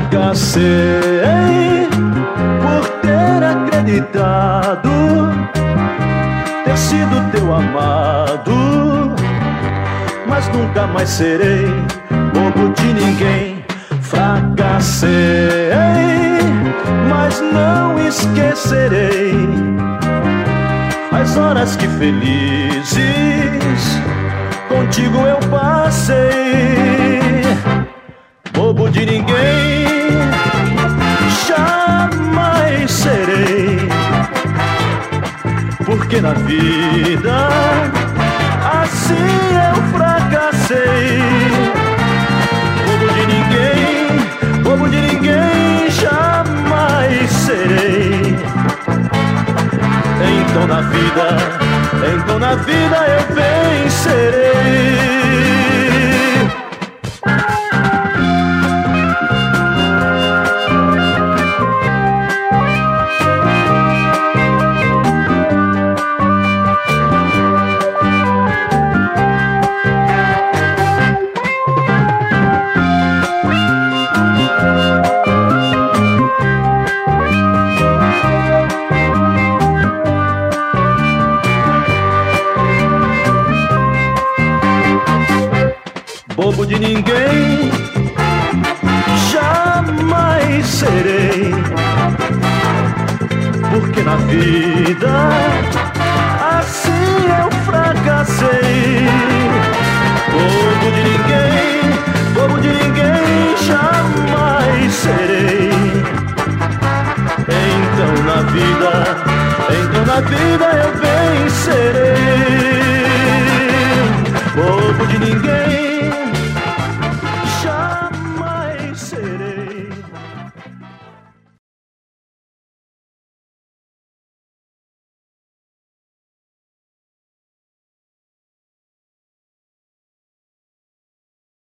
Fracassei por ter acreditado ter sido teu amado, mas nunca mais serei bobo de ninguém. Fracassei, mas não esquecerei as horas que felizes contigo eu passei. Bobo de ninguém jamais serei, porque na vida assim eu fracassei. Bobo de ninguém jamais serei. Então na vida eu vencerei. Bobo de ninguém jamais serei, porque na vida assim eu fracassei. Bobo de ninguém jamais serei. Então na vida eu vencerei. Bobo de ninguém